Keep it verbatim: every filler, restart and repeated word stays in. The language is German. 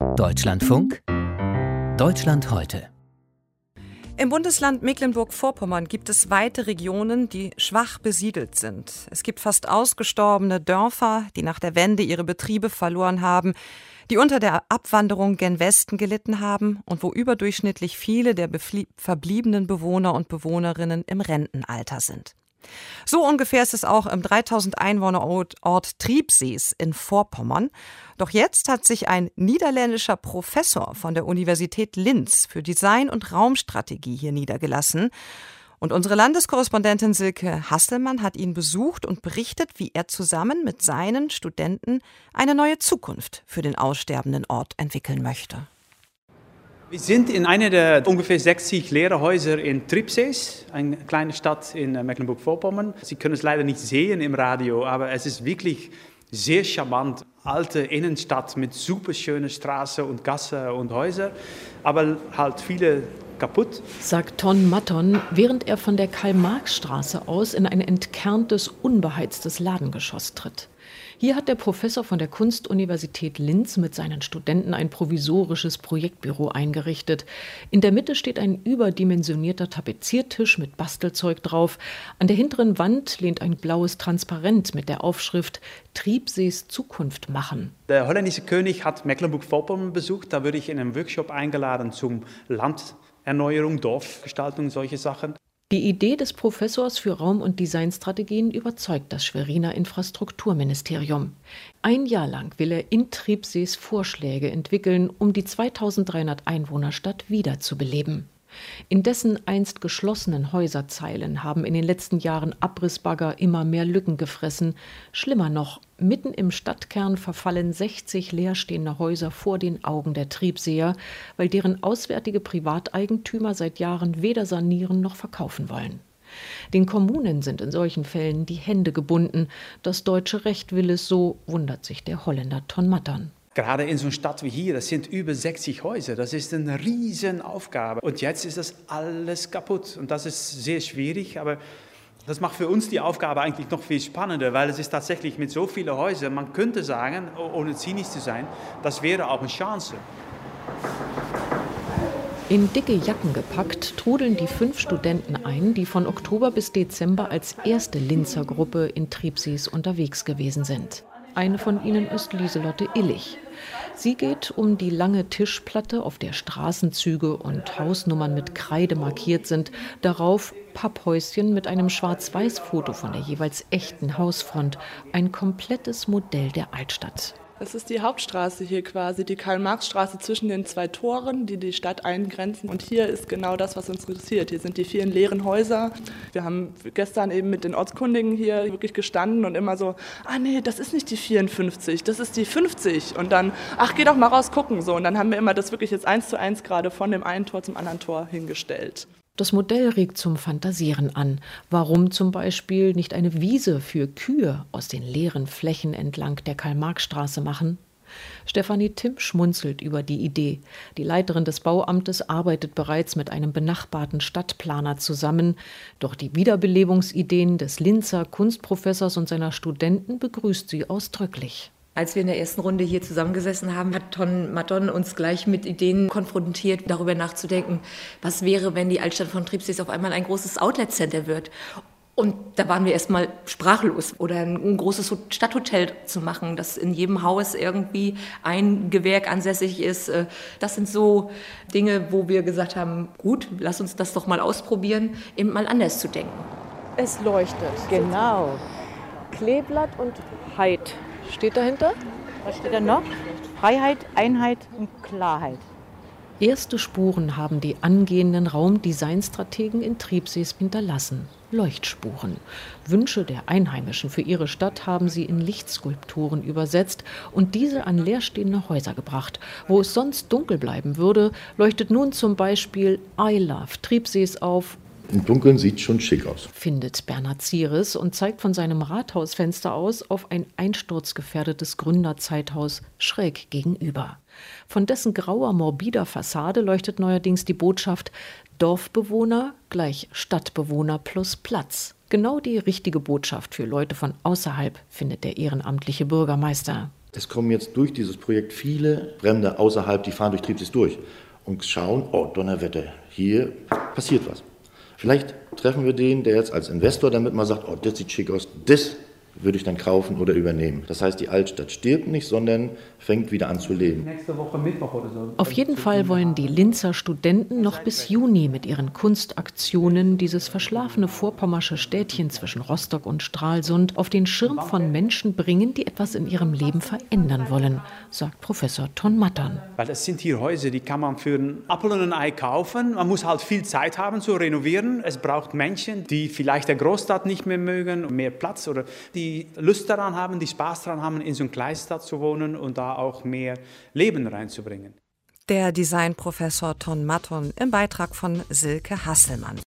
Deutschlandfunk Deutschland heute. Im Bundesland Mecklenburg-Vorpommern gibt es weite Regionen, die schwach besiedelt sind. Es gibt fast ausgestorbene Dörfer, die nach der Wende ihre Betriebe verloren haben, die unter der Abwanderung gen Westen gelitten haben und wo überdurchschnittlich viele der verbliebenen Bewohner und Bewohnerinnen im Rentenalter sind. So ungefähr ist es auch im dreitausend Einwohnerort Ort Triebsees in Vorpommern. Doch jetzt hat sich ein niederländischer Professor von der Universität Linz für Design- und Raumstrategie hier niedergelassen. Und unsere Landeskorrespondentin Silke Hasselmann hat ihn besucht und berichtet, wie er zusammen mit seinen Studenten eine neue Zukunft für den aussterbenden Ort entwickeln möchte. Wir sind in einer der ungefähr sechzig Lehrerhäuser in Triebsees, eine kleine Stadt in Mecklenburg-Vorpommern. Sie können es leider nicht sehen im Radio, aber es ist wirklich sehr charmant. Alte Innenstadt mit super schönen Straßen und Gassen und Häusern, aber halt viele kaputt. Sagt Ton Matton, während er von der Karl-Marx-Straße aus in ein entkerntes, unbeheiztes Ladengeschoss tritt. Hier hat der Professor von der Kunstuniversität Linz mit seinen Studenten ein provisorisches Projektbüro eingerichtet. In der Mitte steht ein überdimensionierter Tapeziertisch mit Bastelzeug drauf. An der hinteren Wand lehnt ein blaues Transparent mit der Aufschrift Triebsees Zukunft machen. Der holländische König hat Mecklenburg-Vorpommern besucht. Da wurde ich in einem Workshop eingeladen zum Landerneuerung, Dorfgestaltung, solche Sachen. Die Idee des Professors für Raum- und Designstrategien überzeugt das Schweriner Infrastrukturministerium. Ein Jahr lang will er in Triebsees Vorschläge entwickeln, um die zweitausenddreihundert Einwohnerstadt wiederzubeleben. In dessen einst geschlossenen Häuserzeilen haben in den letzten Jahren Abrissbagger immer mehr Lücken gefressen. Schlimmer noch, mitten im Stadtkern verfallen sechzig leerstehende Häuser vor den Augen der Triebseer, weil deren auswärtige Privateigentümer seit Jahren weder sanieren noch verkaufen wollen. Den Kommunen sind in solchen Fällen die Hände gebunden. Das deutsche Recht will es so, wundert sich der Holländer Ton Matton. Gerade in so einer Stadt wie hier, das sind über sechzig Häuser, das ist eine Riesenaufgabe. Und jetzt ist das alles kaputt und das ist sehr schwierig, aber das macht für uns die Aufgabe eigentlich noch viel spannender, weil es ist tatsächlich mit so vielen Häusern, man könnte sagen, ohne zynisch zu sein, das wäre auch eine Chance. In dicke Jacken gepackt trudeln die fünf Studenten ein, die von Oktober bis Dezember als erste Linzer Gruppe in Triebsees unterwegs gewesen sind. Eine von ihnen ist Lieselotte Illig. Sie geht um die lange Tischplatte, auf der Straßenzüge und Hausnummern mit Kreide markiert sind, darauf Papphäuschen mit einem Schwarz-Weiß-Foto von der jeweils echten Hausfront, ein komplettes Modell der Altstadt. Das ist die Hauptstraße hier quasi, die Karl-Marx-Straße zwischen den zwei Toren, die die Stadt eingrenzen. Und hier ist genau das, was uns interessiert. Hier sind die vielen leeren Häuser. Wir haben gestern eben mit den Ortskundigen hier wirklich gestanden und immer so, ah nee, das ist nicht die vierundfünfzig, das ist die fünfzig. Und dann, ach, geh doch mal raus gucken. So. Und dann haben wir immer das wirklich jetzt eins zu eins gerade von dem einen Tor zum anderen Tor hingestellt. Das Modell regt zum Fantasieren an. Warum zum Beispiel nicht eine Wiese für Kühe aus den leeren Flächen entlang der Karl-Marx-Straße machen? Stefanie Timm schmunzelt über die Idee. Die Leiterin des Bauamtes arbeitet bereits mit einem benachbarten Stadtplaner zusammen. Doch die Wiederbelebungsideen des Linzer Kunstprofessors und seiner Studenten begrüßt sie ausdrücklich. Als wir in der ersten Runde hier zusammengesessen haben, hat Ton Matton uns gleich mit Ideen konfrontiert, darüber nachzudenken, was wäre, wenn die Altstadt von Triebsees auf einmal ein großes Outlet-Center wird. Und da waren wir erstmal sprachlos. Oder ein großes Stadthotel zu machen, dass in jedem Haus irgendwie ein Gewerk ansässig ist. Das sind so Dinge, wo wir gesagt haben, gut, lass uns das doch mal ausprobieren, eben mal anders zu denken. Es leuchtet. Genau. Kleeblatt und Heid. Steht dahinter? Was steht da noch? Freiheit, Einheit und Klarheit. Erste Spuren haben die angehenden Raumdesignstrategen in Triebsees hinterlassen. Leuchtspuren. Wünsche der Einheimischen für ihre Stadt haben sie in Lichtskulpturen übersetzt und diese an leerstehende Häuser gebracht. Wo es sonst dunkel bleiben würde, leuchtet nun zum Beispiel I Love Triebsees auf. Im Dunkeln sieht schon schick aus, findet Bernhard Zieres und zeigt von seinem Rathausfenster aus auf ein einsturzgefährdetes Gründerzeithaus schräg gegenüber. Von dessen grauer, morbider Fassade leuchtet neuerdings die Botschaft Dorfbewohner gleich Stadtbewohner plus Platz. Genau die richtige Botschaft für Leute von außerhalb, findet der ehrenamtliche Bürgermeister. Es kommen jetzt durch dieses Projekt viele Fremde außerhalb, die fahren durch Tribsees durch und schauen, oh Donnerwetter, hier passiert was. Vielleicht treffen wir den, der jetzt als Investor damit mal sagt, oh, das sieht schick aus, das würde ich dann kaufen oder übernehmen. Das heißt, die Altstadt stirbt nicht, sondern fängt wieder an zu leben. Nächste Woche Mittwoch oder so. Auf jeden Fall wollen die Linzer Studenten noch bis Juni mit ihren Kunstaktionen dieses verschlafene vorpommersche Städtchen zwischen Rostock und Stralsund auf den Schirm von Menschen bringen, die etwas in ihrem Leben verändern wollen, sagt Professor Ton Mattern. Weil es sind hier Häuser, die kann man für einen Apfel und ein Ei kaufen. Man muss halt viel Zeit haben zu renovieren. Es braucht Menschen, die vielleicht der Großstadt nicht mehr mögen, mehr Platz oder die die Lust daran haben, die Spaß daran haben, in so einer Kleinstadt zu wohnen und da auch mehr Leben reinzubringen. Der Designprofessor Ton Mattern im Beitrag von Silke Hasselmann.